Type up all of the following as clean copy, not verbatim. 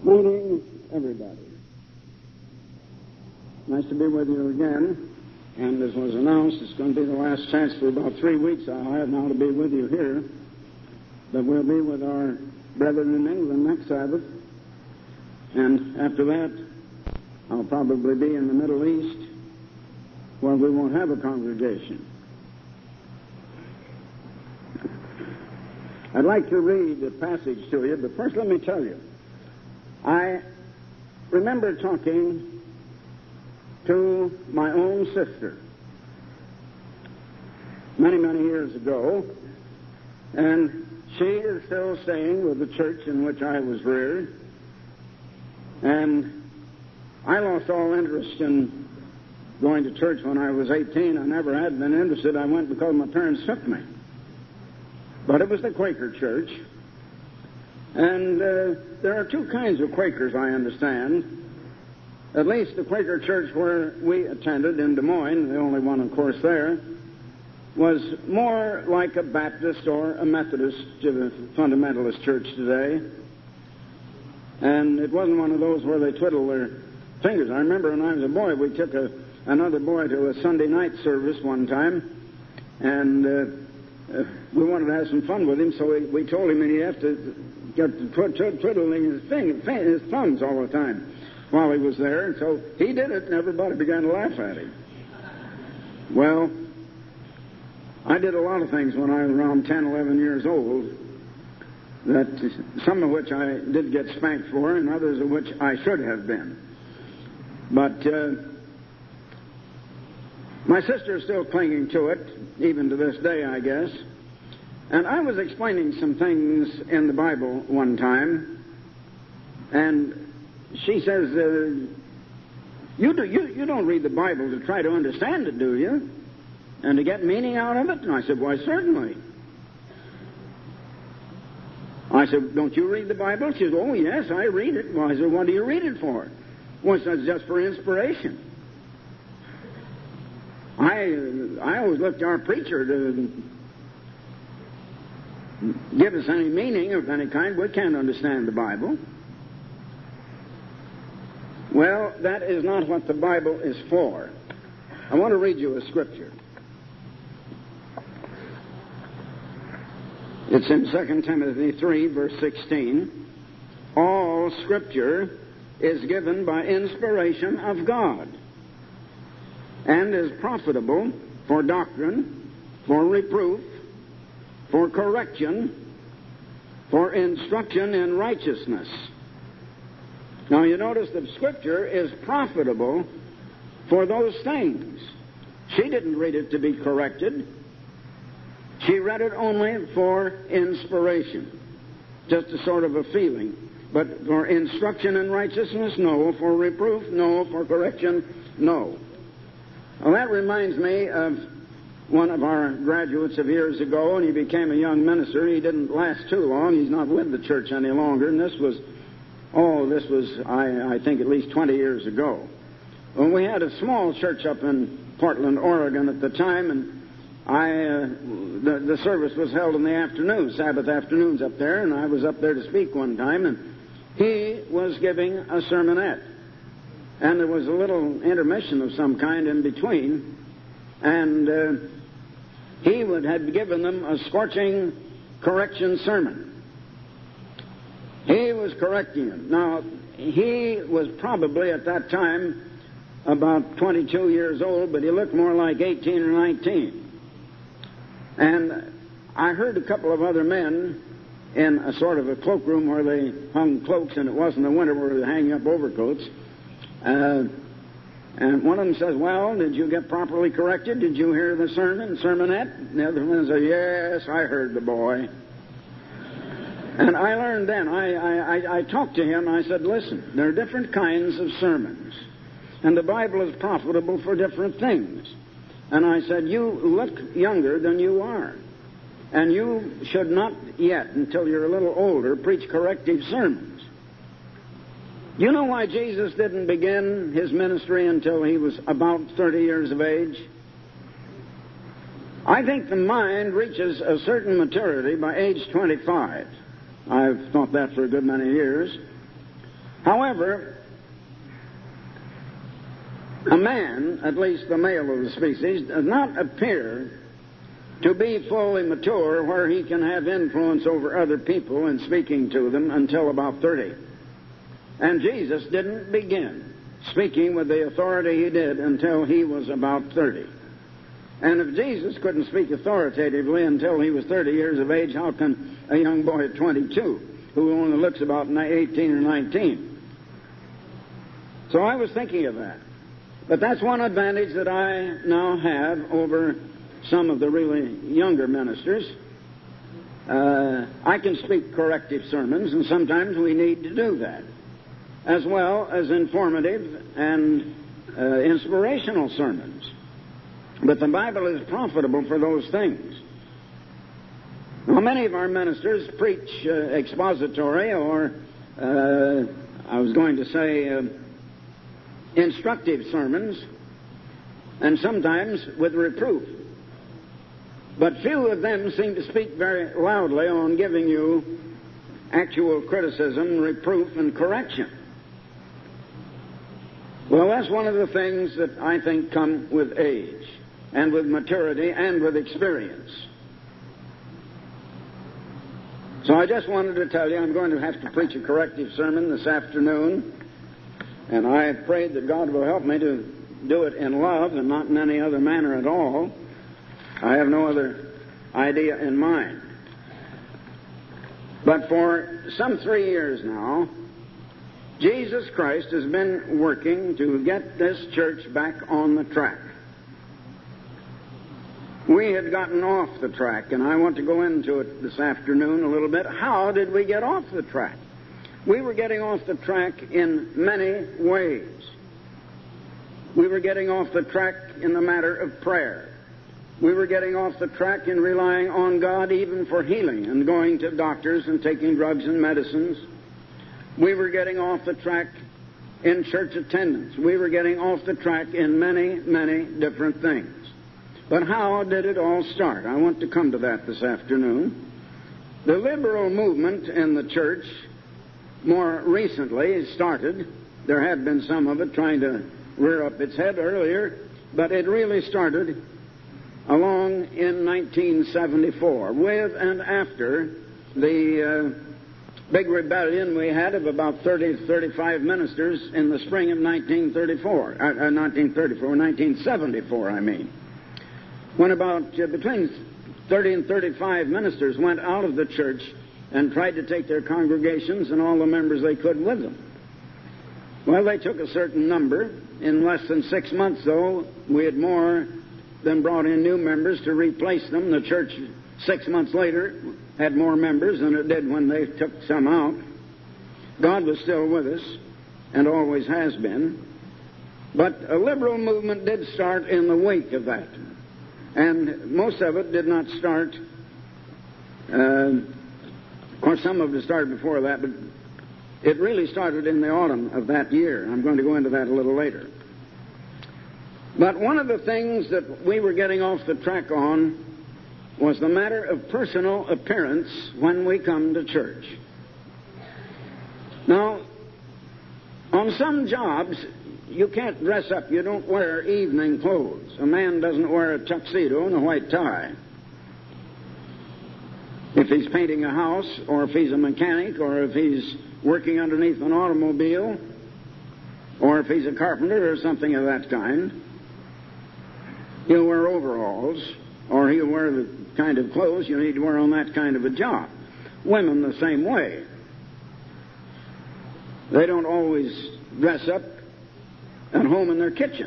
Greetings, everybody. Nice to be with you again. And as was announced, it's going to be the last chance for about 3 weeks I'll have now to be with you here. But we'll be with our brethren in England next Sabbath. And after that, I'll probably be in the Middle East, where we won't have a congregation. I'd like to read a passage to you, but first let me tell you. I remember talking to my own sister many, many years ago, and she is still staying with the church in which I was reared, and I lost all interest in going to church when I was 18. I never had been interested. I went because my parents took me. But it was the Quaker church. And there are two kinds of Quakers, I understand. At least the Quaker church where we attended in Des Moines, the only one, of course, there, was more like a Baptist or a Methodist fundamentalist church today. And it wasn't one of those where they twiddle their fingers. I remember when I was a boy, we took another boy to a Sunday night service one time, and we wanted to have some fun with him, so we told him that he'd have to get twiddling his thumbs all the time while he was there. And so he did it, and everybody began to laugh at him. Well, I did a lot of things when I was around 10, 11 years old, that some of which I did get spanked for, and others of which I should have been. But my sister is still clinging to it, even to this day, I guess. And I was explaining some things in the Bible one time, and she says, you don't read the Bible to try to understand it, do you? And to get meaning out of it? And I said, why, certainly. I said, don't you read the Bible? She said, oh, yes, I read it. Well, I said, what do you read it for? Well, she said, just for inspiration. I always looked to our preacher to give us any meaning of any kind. We can't understand the Bible. Well, that is not what the Bible is for. I want to read you a scripture. It's in 2 Timothy 3, verse 16. All Scripture is given by inspiration of God, and is profitable for doctrine, for reproof, for correction, for instruction in righteousness. Now you notice that Scripture is profitable for those things. She didn't read it to be corrected. She read it only for inspiration, just a sort of a feeling. But for instruction in righteousness, no. For reproof, no. For correction, no. Well, that reminds me of one of our graduates of years ago, and he became a young minister. He didn't last too long. He's not with the church any longer, and this was, I think, at least 20 years ago. Well, we had a small church up in Portland, Oregon at the time, and the service was held in the afternoon, Sabbath afternoons up there, and I was up there to speak one time, and he was giving a sermonette. And there was a little intermission of some kind in between, and he had given them a scorching correction sermon. He was correcting them. Now, he was probably at that time about 22 years old, but he looked more like 18 or 19. And I heard a couple of other men in a sort of a cloakroom where they hung cloaks, and it wasn't the winter where they hang up overcoats. And one of them says, well, did you get properly corrected? Did you hear the sermonette? And the other one says, yes, I heard the boy. And I learned then, I talked to him, I said, listen, there are different kinds of sermons, and the Bible is profitable for different things. And I said, you look younger than you are, and you should not yet, until you're a little older, preach corrective sermons. You know why Jesus didn't begin his ministry until he was about 30 years of age? I think the mind reaches a certain maturity by age 25. I've thought that for a good many years. However, a man, at least the male of the species, does not appear to be fully mature where he can have influence over other people in speaking to them until about 30. And Jesus didn't begin speaking with the authority he did until he was about 30. And if Jesus couldn't speak authoritatively until he was 30 years of age, how can a young boy at 22, who only looks about 18 or 19? So I was thinking of that. But that's one advantage that I now have over some of the really younger ministers. I can speak corrective sermons, and sometimes we need to do that, as well as informative and inspirational sermons. But the Bible is profitable for those things. Now, many of our ministers preach expository or, I was going to say, instructive sermons, and sometimes with reproof. But few of them seem to speak very loudly on giving you actual criticism, reproof, and correction. Well, that's one of the things that I think come with age, and with maturity, and with experience. So I just wanted to tell you I'm going to have to preach a corrective sermon this afternoon, and I prayed that God will help me to do it in love and not in any other manner at all. I have no other idea in mind. But for some 3 years now, Jesus Christ has been working to get this church back on the track. We had gotten off the track, and I want to go into it this afternoon a little bit. How did we get off the track? We were getting off the track in many ways. We were getting off the track in the matter of prayer. We were getting off the track in relying on God even for healing and going to doctors and taking drugs and medicines. We were getting off the track in church attendance. We were getting off the track in many, many different things. But how did it all start? I want to come to that this afternoon. The liberal movement in the church more recently started. There had been some of it trying to rear up its head earlier, but it really started along in 1974, with and after the big rebellion we had of about 30 to 35 ministers in the spring of 1974, I mean. When about between 30 and 35 ministers went out of the church and tried to take their congregations and all the members they could with them. Well, they took a certain number. In less than 6 months, though, we had more than brought in new members to replace them. The church, 6 months later, had more members than it did when they took some out. God was still with us, and always has been. But a liberal movement did start in the wake of that. And most of it did not start, of course some of it started before that, but it really started in the autumn of that year. I'm going to go into that a little later. But one of the things that we were getting off the track on was the matter of personal appearance when we come to church. Now, on some jobs, you can't dress up. You don't wear evening clothes. A man doesn't wear a tuxedo and a white tie. If he's painting a house, or if he's a mechanic, or if he's working underneath an automobile, or if he's a carpenter or something of that kind, he'll wear overalls, or he'll wear the kind of clothes you need to wear on that kind of a job. Women the same way. They don't always dress up at home in their kitchen.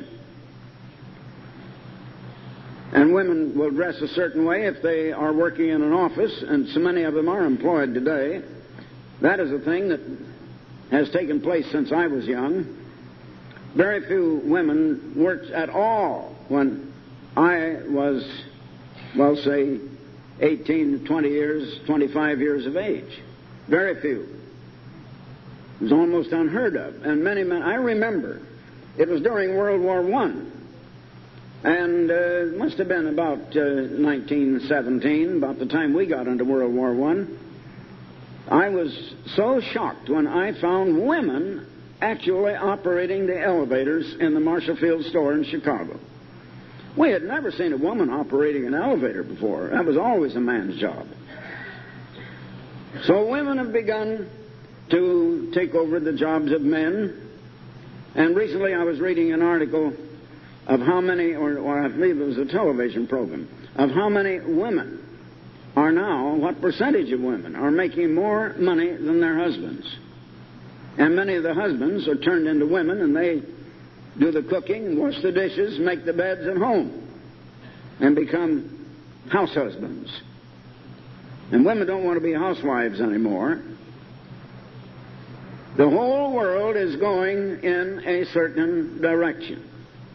And women will dress a certain way if they are working in an office, and so many of them are employed today. That is a thing that has taken place since I was young. Very few women worked at all when I was, well, say, 18 to 20 years, 25 years of age. Very few. It was almost unheard of. And many men, I remember, it was during World War I. And it must have been about 1917, about the time we got into World War I. I was so shocked when I found women actually operating the elevators in the Marshall Field store in Chicago. We had never seen a woman operating an elevator before. That was always a man's job. So women have begun to take over the jobs of men. And recently I was reading an article of how many, or I believe it was a television program, of how many women are now, what percentage of women are making more money than their husbands. And many of the husbands are turned into women, and they do the cooking, wash the dishes, make the beds at home, and become house husbands. And women don't want to be housewives anymore. The whole world is going in a certain direction.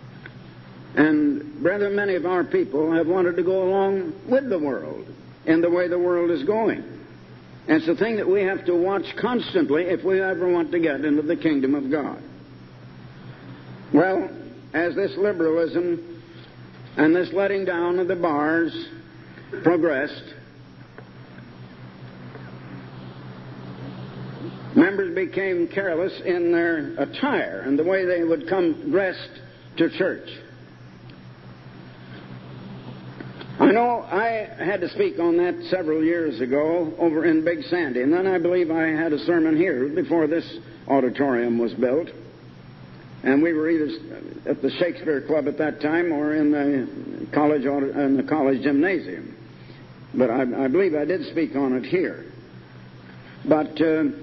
And, brethren, many of our people have wanted to go along with the world in the way the world is going. And it's a thing that we have to watch constantly if we ever want to get into the kingdom of God. Well, as this liberalism and this letting down of the bars progressed, members became careless in their attire and the way they would come dressed to church. I know I had to speak on that several years ago over in Big Sandy, and then I believe I had a sermon here before this auditorium was built. And we were either at the Shakespeare Club at that time or in the college gymnasium. But I believe I did speak on it here. But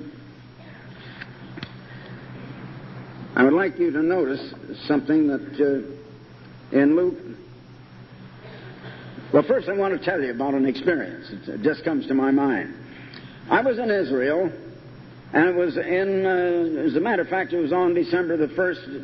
I would like you to notice something that in Luke. Well, first I want to tell you about an experience. It just comes to my mind. I was in Israel, and it was as a matter of fact, it was on December the 1st,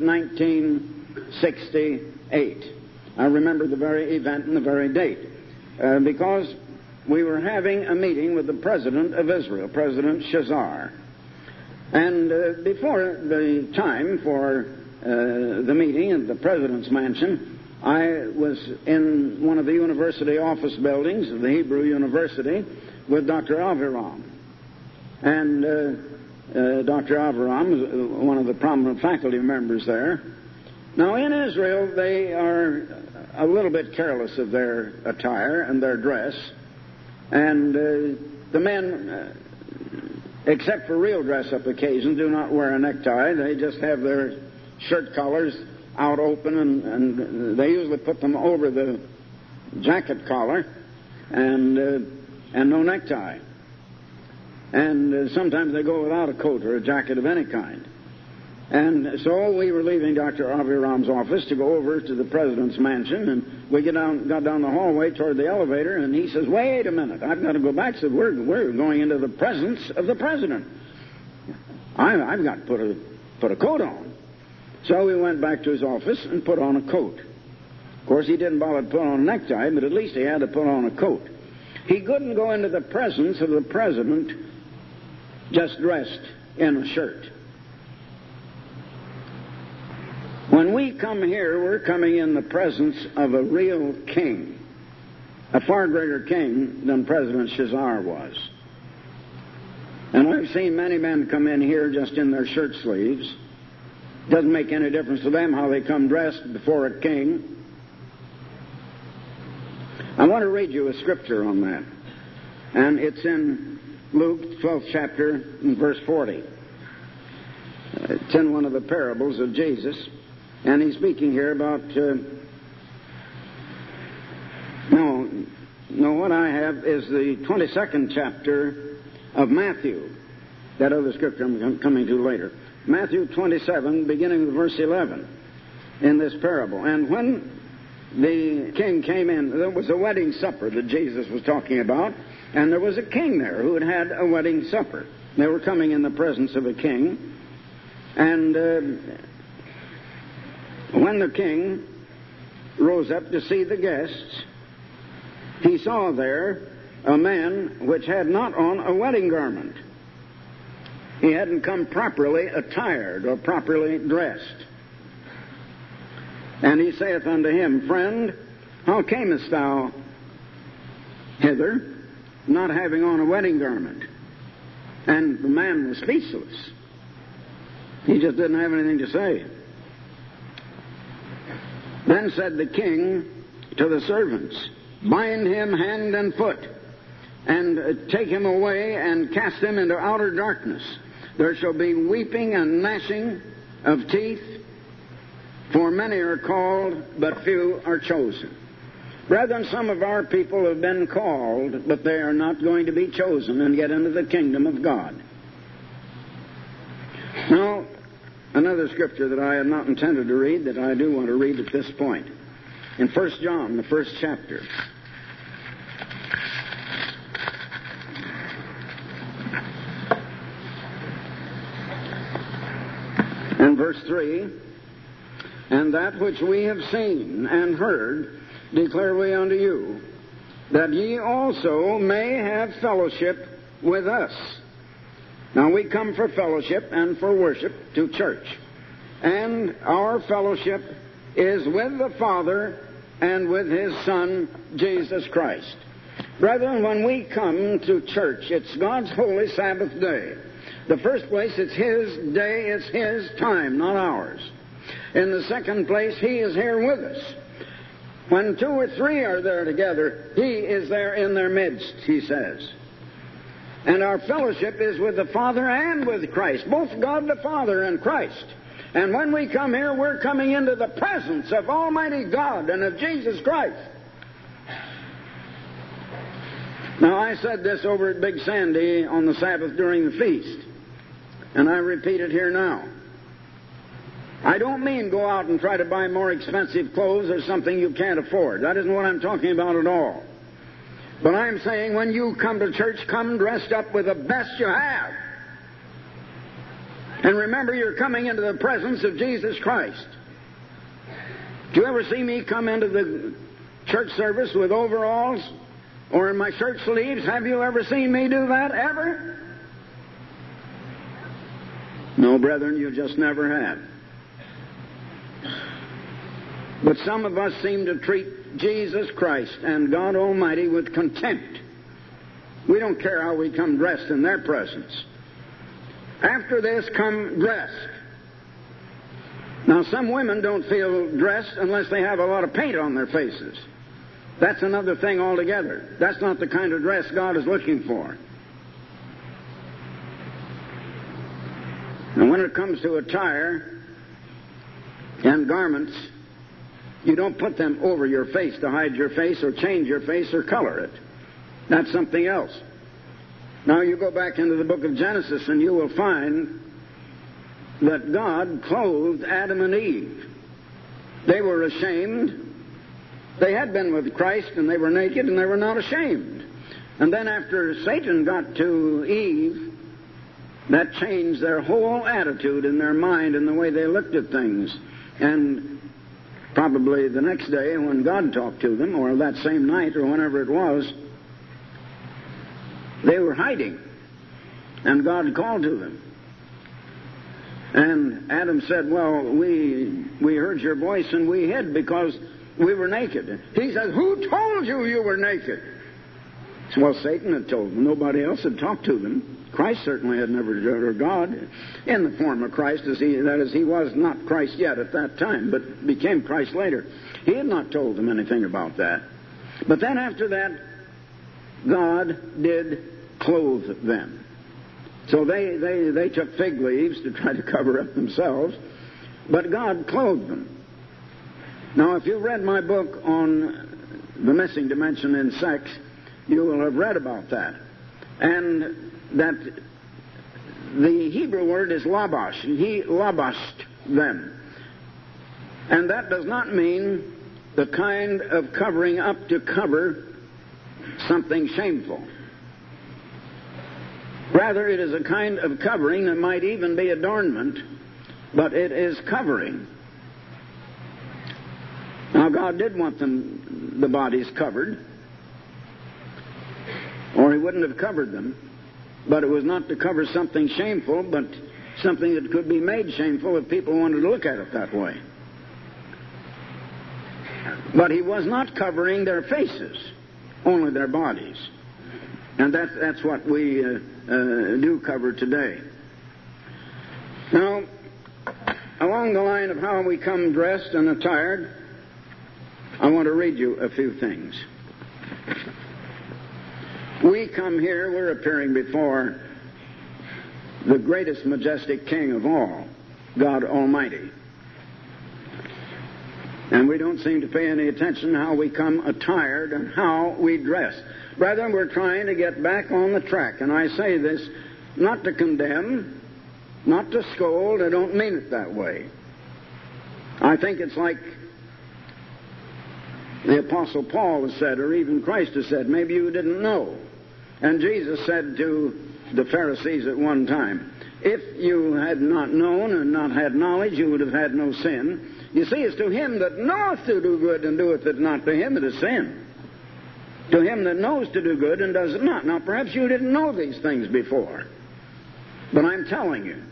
1968. I remember the very event and the very date, because we were having a meeting with the President of Israel, President Shazar. And before the time for the meeting at the President's mansion, I was in one of the university office buildings of the Hebrew University with Dr. Aviram. And Dr. Aviram is one of the prominent faculty members there. Now, in Israel, they are a little bit careless of their attire and their dress. And the men, except for real dress-up occasions, do not wear a necktie. They just have their shirt collars out open, and they usually put them over the jacket collar, and no necktie. And sometimes they go without a coat or a jacket of any kind. And so we were leaving Dr. Aviram's office to go over to the President's mansion, and we got down the hallway toward the elevator, and he says, "Wait a minute, I've got to go back." So we're going into the presence of the President. I've got to put a coat on. So we went back to his office and put on a coat. Of course, he didn't bother to put on a necktie, but at least he had to put on a coat. He couldn't go into the presence of the President just dressed in a shirt. When we come here, we're coming in the presence of a real king, a far greater king than President Shazar was. And I've seen many men come in here just in their shirt sleeves. Doesn't make any difference to them how they come dressed before a king. I want to read you a scripture on that. And it's in Luke, 12th chapter, and verse 40. It's in one of the parables of Jesus. And he's speaking here about... what I have is the 22nd chapter of Matthew. That other scripture I'm coming to later. Matthew 27, beginning with verse 11, in this parable. And when the king came in, there was a wedding supper that Jesus was talking about, and there was a king there who had a wedding supper. They were coming in the presence of a king, and when the king rose up to see the guests, he saw there a man which had not on a wedding garment. He hadn't come properly attired or properly dressed. And he saith unto him, Friend, how camest thou hither, not having on a wedding garment? And the man was speechless. He just didn't have anything to say. Then said the king to the servants, "Bind him hand and foot, and take him away and cast him into outer darkness. There shall be weeping and gnashing of teeth, for many are called, but few are chosen." Brethren, some of our people have been called, but they are not going to be chosen and get into the kingdom of God. Now, another scripture that I had not intended to read that I do want to read at this point. In 1 John, the first chapter. And verse 3, "And that which we have seen and heard declare we unto you, that ye also may have fellowship with us." Now we come for fellowship and for worship to church. And our fellowship is with the Father and with His Son, Jesus Christ. Brethren, when we come to church, it's God's holy Sabbath day. The first place, it's His day, it's His time, not ours. In the second place, He is here with us. When 2 or 3 are there together, He is there in their midst, He says. And our fellowship is with the Father and with Christ, both God the Father and Christ. And when we come here, we're coming into the presence of Almighty God and of Jesus Christ. Now, I said this over at Big Sandy on the Sabbath during the feast, and I repeat it here now. I don't mean go out and try to buy more expensive clothes or something you can't afford. That isn't what I'm talking about at all. But I'm saying when you come to church, come dressed up with the best you have. And remember, you're coming into the presence of Jesus Christ. Do you ever see me come into the church service with overalls or in my shirt sleeves? Have you ever seen me do that, ever? No, brethren, you just never have. But some of us seem to treat Jesus Christ and God Almighty with contempt. We don't care how we come dressed in their presence. After this, come dressed. Now, some women don't feel dressed unless they have a lot of paint on their faces. That's another thing altogether. That's not the kind of dress God is looking for. And when it comes to attire and garments, you don't put them over your face to hide your face or change your face or color it. That's something else. Now you go back into the book of Genesis and you will find that God clothed Adam and Eve. They were ashamed. They had been with Christ and they were naked and they were not ashamed. And then after Satan got to Eve, that changed their whole attitude in their mind and the way they looked at things. And probably the next day when God talked to them, or that same night or whenever it was, they were hiding. And God called to them. And Adam said, "Well, we heard your voice and we hid because we were naked." He said, "Who told you you were naked?" Well, Satan had told them. Nobody else had talked to them. Christ certainly had never, or God, in the form of Christ, that is, he was not Christ yet at that time, but became Christ later. He had not told them anything about that. But then after that, God did clothe them. So they took fig leaves to try to cover up themselves, but God clothed them. Now, if you've read my book on the missing dimension in sex, you will have read about that. And that the Hebrew word is labash. He labashed them. And that does not mean the kind of covering up to cover something shameful. Rather, it is a kind of covering that might even be adornment, but it is covering. Now, God did want the bodies covered, or He wouldn't have covered them. But it was not to cover something shameful, but something that could be made shameful if people wanted to look at it that way. But He was not covering their faces, only their bodies. And that's what we do cover today. Now, along the line of how we come dressed and attired, I want to read you a few things. We come here, we're appearing before the greatest majestic King of all, God Almighty. And we don't seem to pay any attention to how we come attired and how we dress. Brethren, we're trying to get back on the track. And I say this not to condemn, not to scold. I don't mean it that way. I think it's like the Apostle Paul has said, or even Christ has said, maybe you didn't know. And Jesus said to the Pharisees at one time, if you had not known and not had knowledge, you would have had no sin. You see, it's to him that knoweth to do good and doeth it not, to him it is sin. To him that knows to do good and does it not. Now, perhaps you didn't know these things before, but I'm telling you.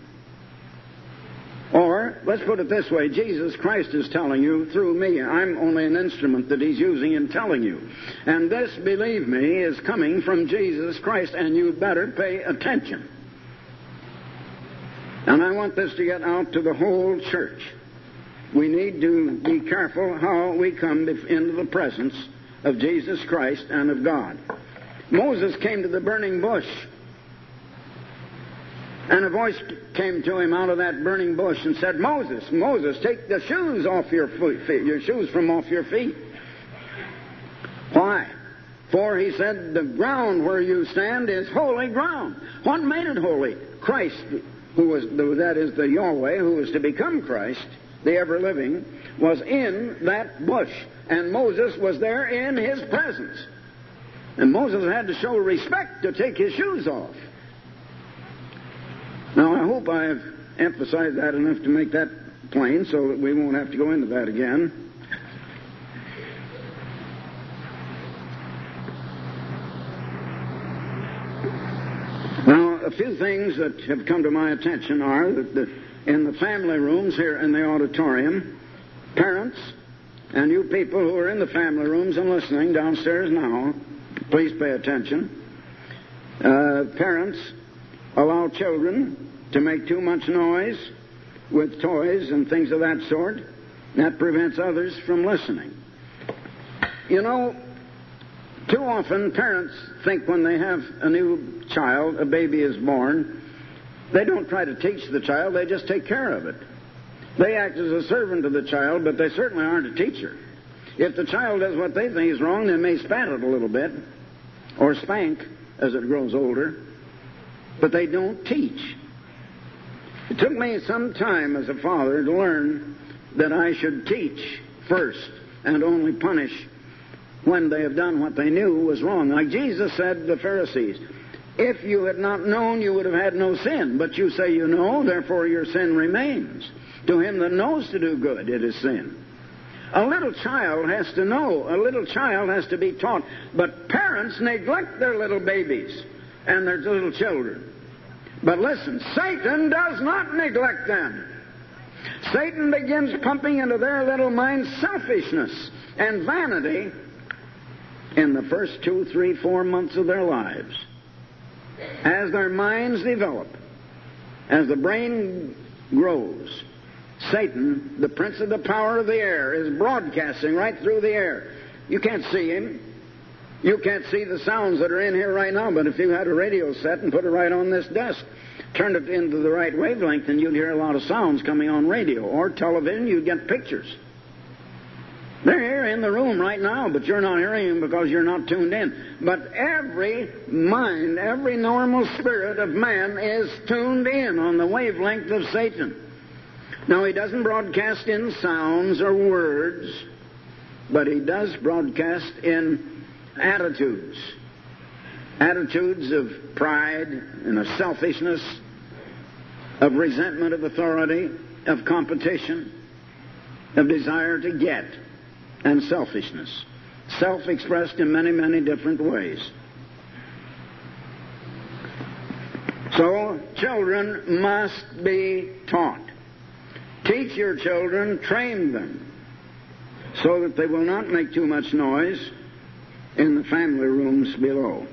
Or, let's put it this way, Jesus Christ is telling you through me. I'm only an instrument that he's using in telling you. And this, believe me, is coming from Jesus Christ, and you'd better pay attention. And I want this to get out to the whole church. We need to be careful how we come into the presence of Jesus Christ and of God. Moses came to the burning bush, and a voice came to him out of that burning bush and said, Moses, Moses, take the shoes off your feet, your shoes from off your feet. Why? For, he said, the ground where you stand is holy ground. What made it holy? Christ, that is the Yahweh, who was to become Christ, the ever-living, was in that bush. And Moses was there in his presence. And Moses had to show respect to take his shoes off. Now, I hope I've emphasized that enough to make that plain so that we won't have to go into that again. Now, a few things that have come to my attention are that in the family rooms here in the auditorium, parents, and you people who are in the family rooms and listening downstairs now, please pay attention. Parents allow children to make too much noise with toys and things of that sort. That prevents others from listening. You know, too often parents think when they have a new child, a baby is born, they don't try to teach the child, they just take care of it. They act as a servant to the child, but they certainly aren't a teacher. If the child does what they think is wrong, they may spat it a little bit, or spank as it grows older, but they don't teach. It took me some time as a father to learn that I should teach first and only punish when they have done what they knew was wrong. Like Jesus said to the Pharisees, if you had not known, you would have had no sin. But you say you know, therefore your sin remains. To him that knows to do good, it is sin. A little child has to know. A little child has to be taught. But parents neglect their little babies and their little children. But listen, Satan does not neglect them. Satan begins pumping into their little minds selfishness and vanity in the first 2, 3, 4 months of their lives. As their minds develop, as the brain grows, Satan, the prince of the power of the air, is broadcasting right through the air. You can't see him. You can't see the sounds that are in here right now, but if you had a radio set and put it right on this desk, turned it into the right wavelength, and you'd hear a lot of sounds coming on radio or television, you'd get pictures. They're here in the room right now, but you're not hearing them because you're not tuned in. But every mind, every normal spirit of man is tuned in on the wavelength of Satan. Now, he doesn't broadcast in sounds or words, but he does broadcast in attitudes. Attitudes of pride and of selfishness, of resentment of authority, of competition, of desire to get, and selfishness. Self-expressed in many, many different ways. So, children must be taught. Teach your children, train them, so that they will not make too much noise in the family rooms below.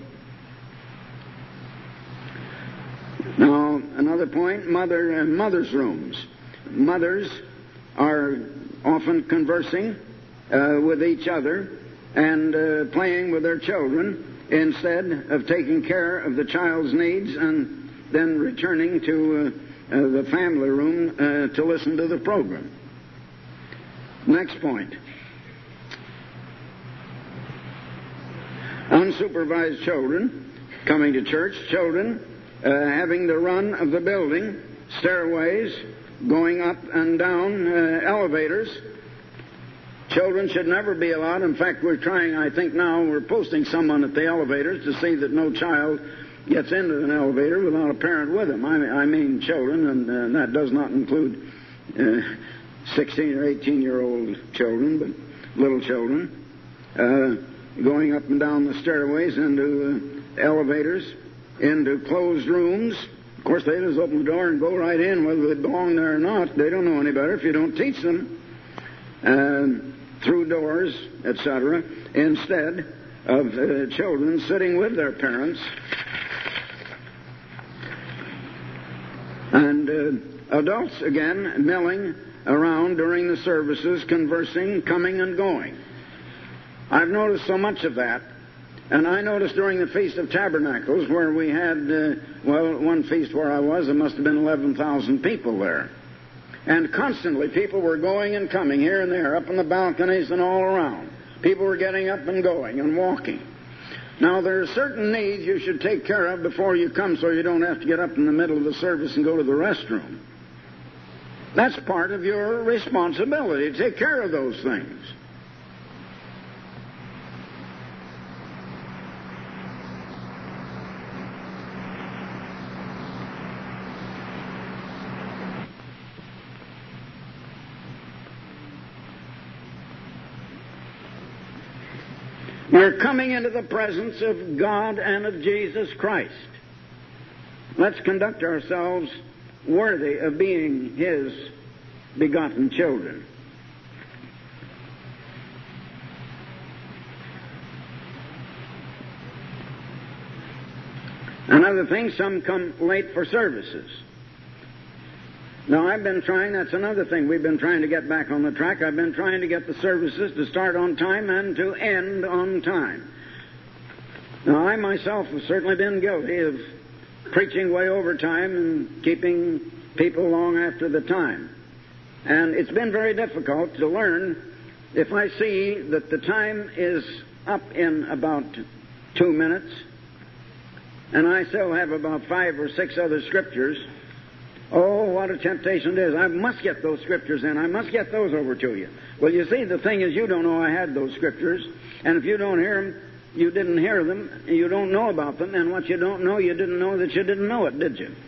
Now, another point, mother's rooms. mothers are often conversing with each other and playing with their children instead of taking care of the child's needs and then returning to the family room to listen to the program. Next point. Unsupervised children coming to church, children having the run of the building, stairways, going up and down elevators. Children should never be allowed. In fact, we're trying, I think now, we're posting someone at the elevators to see that no child gets into an elevator without a parent with him. I mean children, and that does not include 16 or 18-year-old children, but little children, going up and down the stairways into elevators, into closed rooms. Of course, they just open the door and go right in, whether they belong there or not. They don't know any better if you don't teach them. Through doors, etc., instead of children sitting with their parents. And adults, again, milling around during the services, conversing, coming and going. I've noticed so much of that. And I noticed during the Feast of Tabernacles, where we had, one feast where I was, there must have been 11,000 people there. And constantly people were going and coming here and there, up in the balconies and all around. People were getting up and going and walking. Now, there are certain needs you should take care of before you come so you don't have to get up in the middle of the service and go to the restroom. That's part of your responsibility, to take care of those things. We're coming into the presence of God and of Jesus Christ. Let's conduct ourselves worthy of being His begotten children. Another thing, some come late for services. Now, I've been trying, that's another thing, we've been trying to get back on the track. I've been trying to get the services to start on time and to end on time. Now, I myself have certainly been guilty of preaching way over time and keeping people long after the time. And it's been very difficult to learn. If I see that the time is up in about 2 minutes, and I still have about 5 or 6 other scriptures, oh, what a temptation it is. I must get those scriptures in. I must get those over to you. Well, you see, the thing is, you don't know I had those scriptures. And if you don't hear them, you didn't hear them. You don't know about them. And what you don't know, you didn't know that you didn't know it, did you?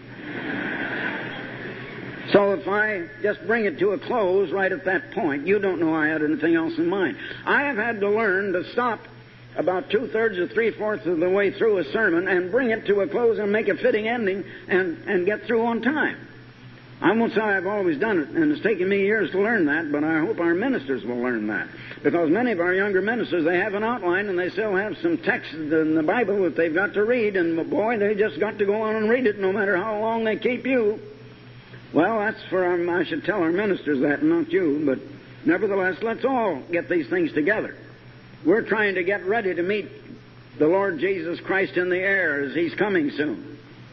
So if I just bring it to a close right at that point, you don't know I had anything else in mind. I have had to learn to stop about 2/3 or 3/4 of the way through a sermon and bring it to a close and make a fitting ending and get through on time. I won't say I've always done it, and it's taken me years to learn that, but I hope our ministers will learn that. Because many of our younger ministers, they have an outline and they still have some text in the Bible that they've got to read, and boy, they just got to go on and read it no matter how long they keep you. Well, that's for I should tell our ministers that, and not you, but nevertheless, let's all get these things together. We're trying to get ready to meet the Lord Jesus Christ in the air as He's coming soon.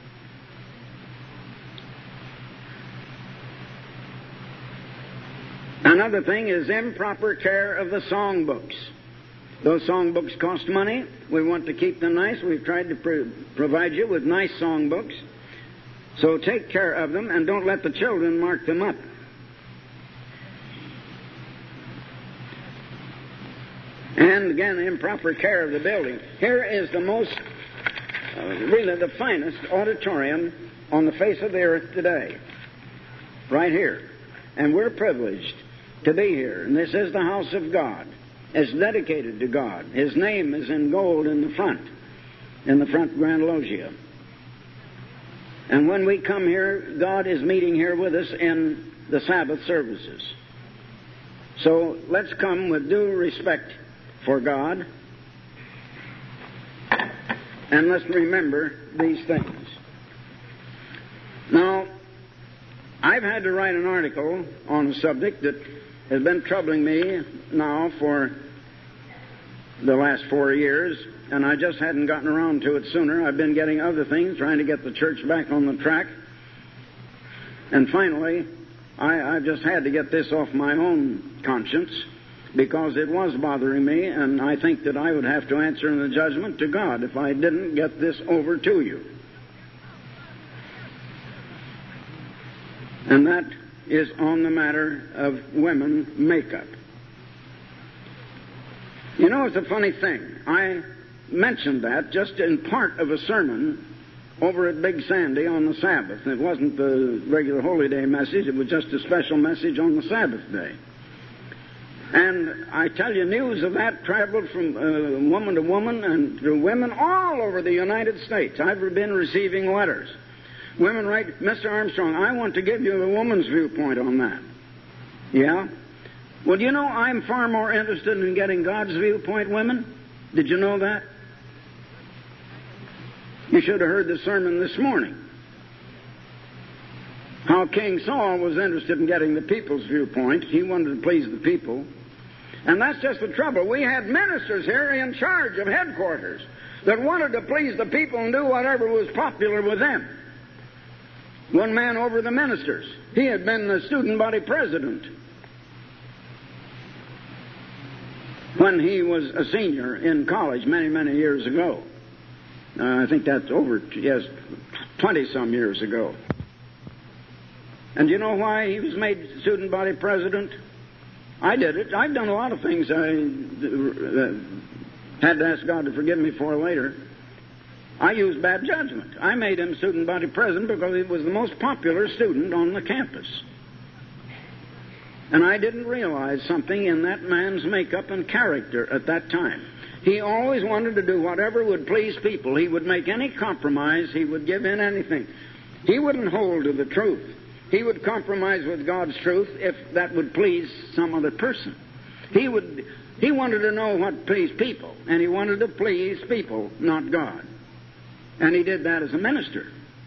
Another thing is improper care of the songbooks. Those songbooks cost money. We want to keep them nice. We've tried to provide you with nice songbooks. So take care of them and don't let the children mark them up. And again, improper care of the building. Here is the most, really the finest auditorium on the face of the earth today. Right here. And we're privileged to be here. And this is the house of God. It's dedicated to God. His name is in gold in the front grand loggia. And when we come here, God is meeting here with us in the Sabbath services. So let's come with due respect for God, and let's remember these things. Now, I've had to write an article on a subject that has been troubling me now for the last 4 years, and I just hadn't gotten around to it sooner. I've been getting other things, trying to get the church back on the track. And finally, I just had to get this off my own conscience, because it was bothering me, and I think that I would have to answer in the judgment to God if I didn't get this over to you. And that is on the matter of women makeup. You know, it's a funny thing. I mentioned that just in part of a sermon over at Big Sandy on the Sabbath. It wasn't the regular Holy Day message. It was just a special message on the Sabbath day. And I tell you, news of that traveled from woman to woman and to women all over the United States. I've been receiving letters. Women write, Mr. Armstrong, I want to give you a woman's viewpoint on that. Yeah? Well, you know, I'm far more interested in getting God's viewpoint, women. Did you know that? You should have heard the sermon this morning. How King Saul was interested in getting the people's viewpoint. He wanted to please the people. And that's just the trouble. We had ministers here in charge of headquarters that wanted to please the people and do whatever was popular with them. One man over the ministers. He had been the student body president when he was a senior in college many, many years ago. I think that's over, 20-some years ago. And you know why he was made student body president? I did it. I've done a lot of things I had to ask God to forgive me for later. I used bad judgment. I made him student body president because he was the most popular student on the campus. And I didn't realize something in that man's makeup and character at that time. He always wanted to do whatever would please people. He would make any compromise. He would give in anything. He wouldn't hold to the truth. He would compromise with God's truth if that would please some other person. He wanted to know what pleased people, and he wanted to please people, not God. And he did that as a minister.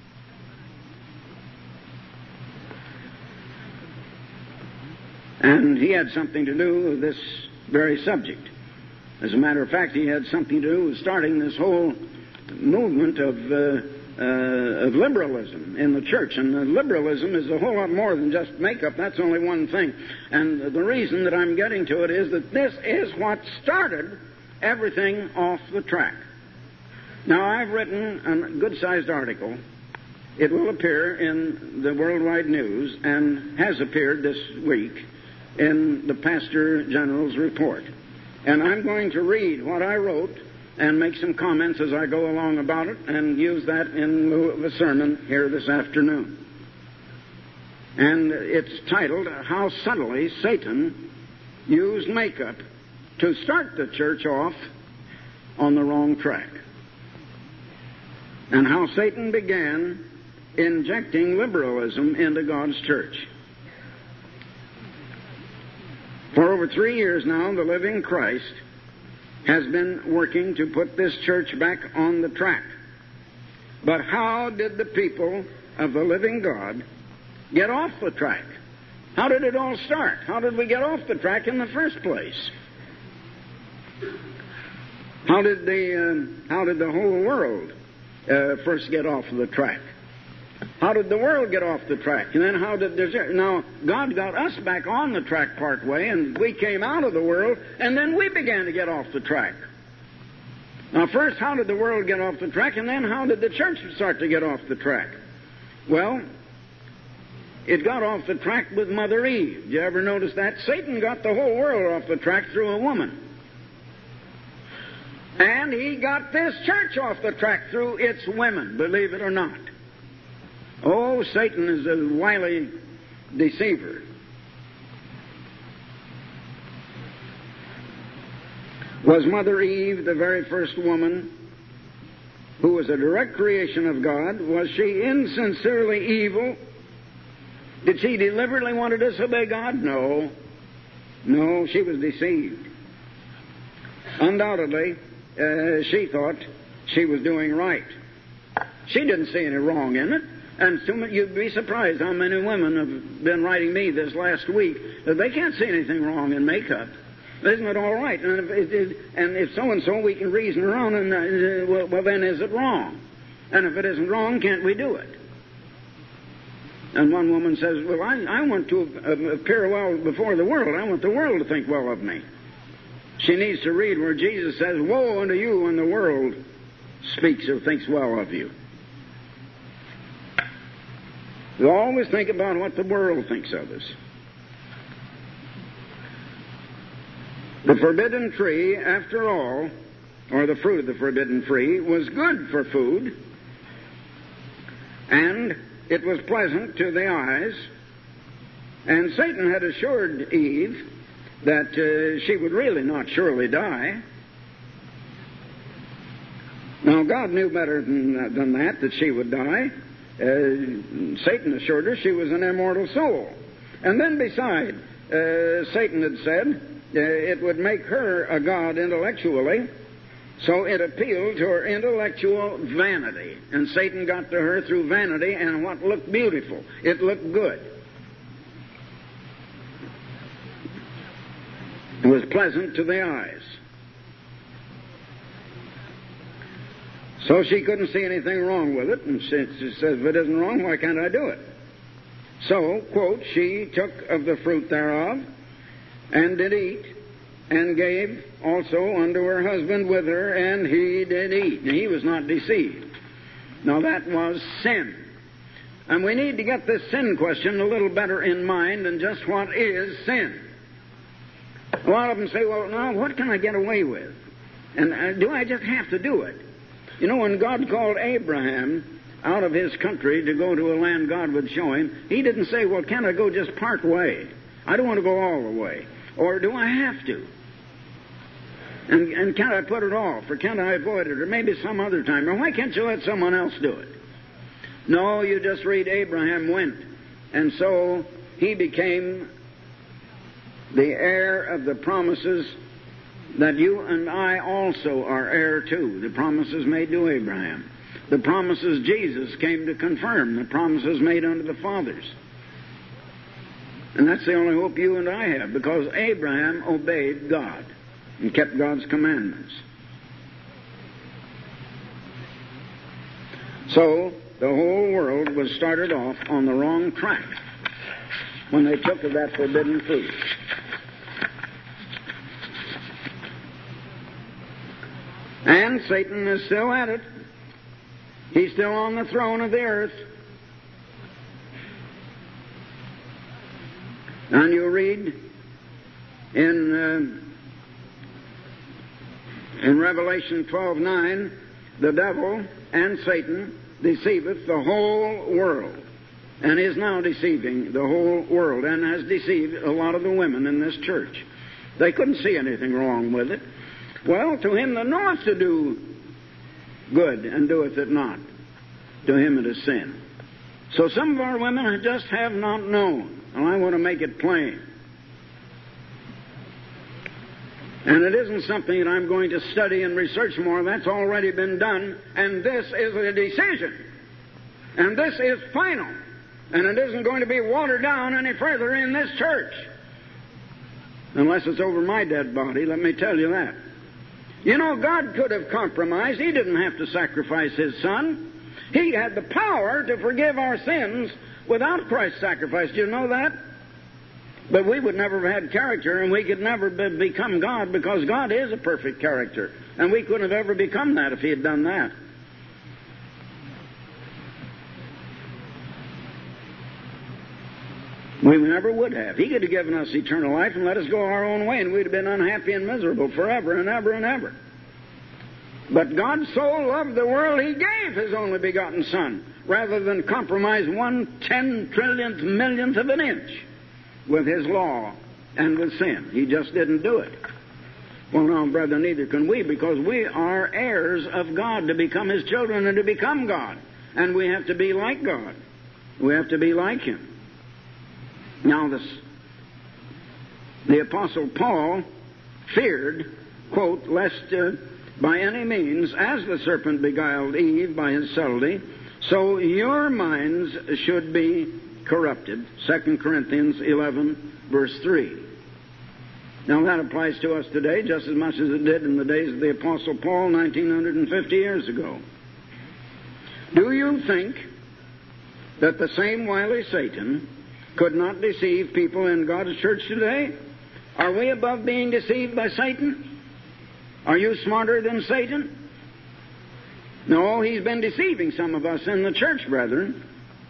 And he had something to do with this very subject. As a matter of fact, he had something to do with starting this whole movement of liberalism in the church. And liberalism is a whole lot more than just makeup. That's only one thing. And the reason that I'm getting to it is that this is what started everything off the track. Now, I've written a good-sized article. It will appear in the Worldwide News and has appeared this week in the Pastor General's report. And I'm going to read what I wrote and make some comments as I go along about it and use that in lieu of a sermon here this afternoon. And it's titled, How Subtly Satan Used Makeup to Start the Church Off on the Wrong Track. And how Satan began injecting liberalism into God's church. For over 3 years now, the living Christ has been working to put this church back on the track. But how did the people of the living God get off the track? How did it all start? How did we get off the track in the first place? How did the whole world first get off the track? How did the world get off the track? And then how did now God got us back on the track part way, and we came out of the world, and then we began to get off the track. Now first, how did the world get off the track, and then how did the church start to get off the track? Well, it got off the track with Mother Eve. Did you ever notice that? Satan got the whole world off the track through a woman. And he got this church off the track through its women, believe it or not. Oh, Satan is a wily deceiver. Was Mother Eve the very first woman who was a direct creation of God? Was she insincerely evil? Did she deliberately want to disobey God? No. No, she was deceived. Undoubtedly, she thought she was doing right. She didn't see any wrong in it. And you'd be surprised how many women have been writing me this last week that they can't see anything wrong in makeup. Isn't it all right? And if so-and-so, we can reason around, and well, then is it wrong? And if it isn't wrong, can't we do it? And one woman says, well, I want to appear well before the world. I want the world to think well of me. She needs to read where Jesus says, woe unto you when the world speaks or thinks well of you. We always think about what the world thinks of us. The forbidden tree, after all, or the fruit of the forbidden tree, was good for food, and it was pleasant to the eyes, and Satan had assured Eve that she would really not surely die. Now, God knew better than that she would die. Satan assured her she was an immortal soul. And then beside, Satan had said it would make her a god intellectually, so it appealed to her intellectual vanity. And Satan got to her through vanity and what looked beautiful. It looked good. It was pleasant to the eyes. So she couldn't see anything wrong with it, and she says, if it isn't wrong, why can't I do it? So, quote, she took of the fruit thereof, and did eat, and gave also unto her husband with her, and he did eat. And he was not deceived. Now that was sin. And we need to get this sin question a little better in mind than just what is sin. A lot of them say, well, now, what can I get away with? And do I just have to do it? You know, when God called Abraham out of his country to go to a land God would show him, he didn't say, well, can I go just part way? I don't want to go all the way. Or do I have to? And can't I put it off? Or can't I avoid it? Or maybe some other time? Or why can't you let someone else do it? No, you just read Abraham went. And so he became the heir of the promises that you and I also are heir to. The promises made to Abraham. The promises Jesus came to confirm. The promises made unto the fathers. And that's the only hope you and I have, because Abraham obeyed God and kept God's commandments. So, the whole world was started off on the wrong track when they took of that forbidden fruit. And Satan is still at it. He's still on the throne of the earth. And you read in Revelation 12:9, the devil and Satan deceiveth the whole world, and is now deceiving the whole world, and has deceived a lot of the women in this church. They couldn't see anything wrong with it. Well, to him that knoweth to do good and doeth it not, to him it is sin. So some of our women just have not known, and I want to make it plain. And it isn't something that I'm going to study and research more. That's already been done, and this is a decision. And this is final. And it isn't going to be watered down any further in this church. Unless it's over my dead body, let me tell you that. You know, God could have compromised. He didn't have to sacrifice His Son. He had the power to forgive our sins without Christ's sacrifice. Do you know that? But we would never have had character, and we could never become God, because God is a perfect character. And we couldn't have ever become that if He had done that. We never would have. He could have given us eternal life and let us go our own way, and we'd have been unhappy and miserable forever and ever and ever. But God so loved the world, He gave His only begotten Son, rather than compromise 1/10 trillionth millionth of an inch with His law and with sin. He just didn't do it. Well, now, brother, neither can we, because we are heirs of God to become His children and to become God. And we have to be like God. We have to be like Him. Now, the Apostle Paul feared, quote, lest by any means, as the serpent beguiled Eve by his subtlety, So your minds should be corrupted. 2 Corinthians 11, verse 3. Now that applies to us today just as much as it did in the days of the Apostle Paul 1950 years ago. Do you think that the same wily Satan could not deceive people in God's church today? Are we above being deceived by Satan? Are you smarter than Satan? No, he's been deceiving some of us in the church, brethren.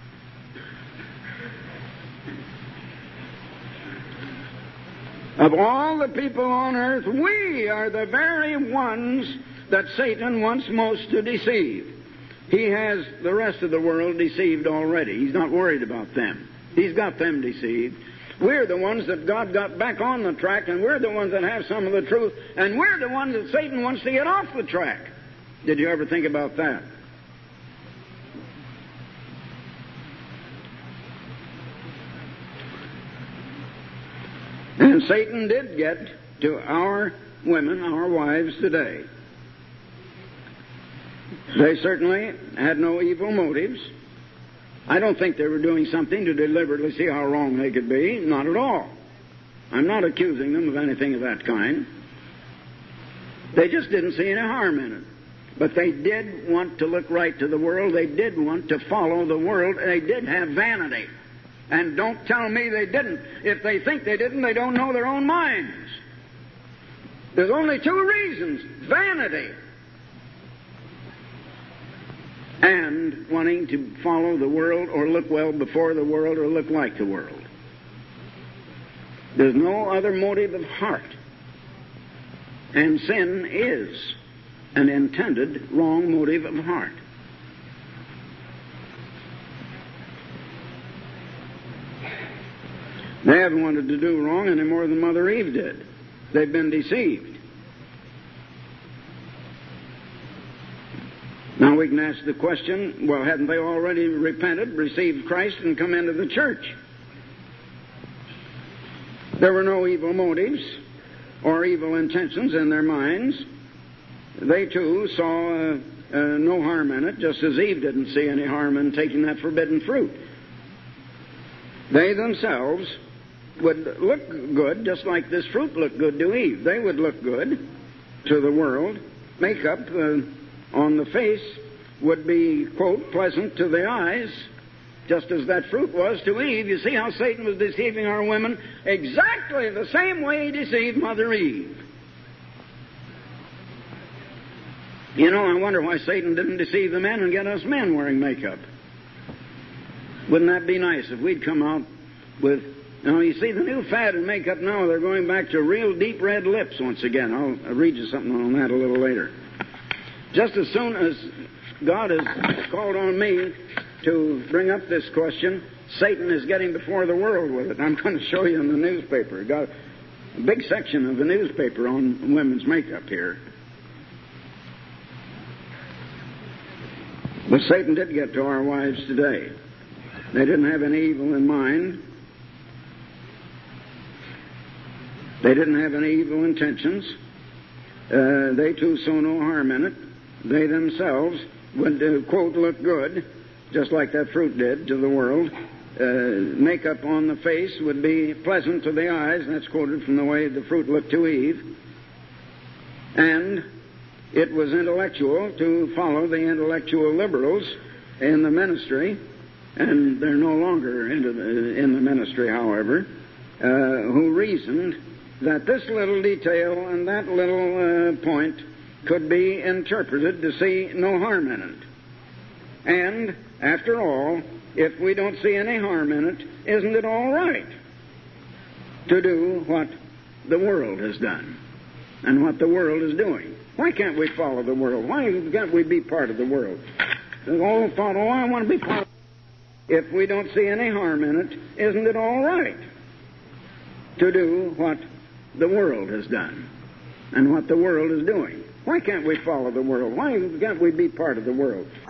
Of all the people on earth, we are the very ones that Satan wants most to deceive. He has the rest of the world deceived already. He's not worried about them. He's got them deceived. We're the ones that God got back on the track, and we're the ones that have some of the truth, and we're the ones that Satan wants to get off the track. Did you ever think about that? And Satan did get to our women, our wives today. They certainly had no evil motives. I don't think they were doing something to deliberately see how wrong they could be. Not at all. I'm not accusing them of anything of that kind. They just didn't see any harm in it. But they did want to look right to the world. They did want to follow the world. They did have vanity. And don't tell me they didn't. If they think they didn't, they don't know their own minds. There's only two reasons: vanity and wanting to follow the world or look well before the world or look like the world. There's no other motive of heart. And sin is an intended wrong motive of heart. They haven't wanted to do wrong any more than Mother Eve did. They've been deceived. Now we can ask the question, well, hadn't they already repented, received Christ, and come into the church? There were no evil motives or evil intentions in their minds. They, too, saw no harm in it, just as Eve didn't see any harm in taking that forbidden fruit. They themselves would look good, just like this fruit looked good to Eve. They would look good to the world. Makeup on the face would be, quote, pleasant to the eyes, just as that fruit was to Eve. You see how Satan was deceiving our women exactly the same way he deceived Mother Eve. You know, I wonder why Satan didn't deceive the men and get us men wearing makeup. Wouldn't that be nice if we'd come out with... Now, you see, the new fad in makeup now, they're going back to real deep red lips once again. I'll read you something on that a little later. Just as soon as God has called on me to bring up this question, Satan is getting before the world with it. I'm going to show you in the newspaper. Got a big section of the newspaper on women's makeup here. But Satan did get to our wives today. They didn't have any evil in mind. They didn't have any evil intentions. They, too, saw no harm in it. They themselves would, quote, look good, just like that fruit did to the world. Makeup on the face would be pleasant to the eyes. That's quoted from the way the fruit looked to Eve. And it was intellectual to follow the intellectual liberals in the ministry, and they're no longer in the ministry, however, who reasoned that this little detail and that little point could be interpreted to see no harm in it. And, after all, if we don't see any harm in it, isn't it all right to do what the world has done and what the world is doing? Why can't we follow the world? Why can't we be part of the world? The old thought, I want to be part of it. If we don't see any harm in it, isn't it all right to do what the world has done and what the world is doing? Why can't we follow the world? Why can't we be part of the world?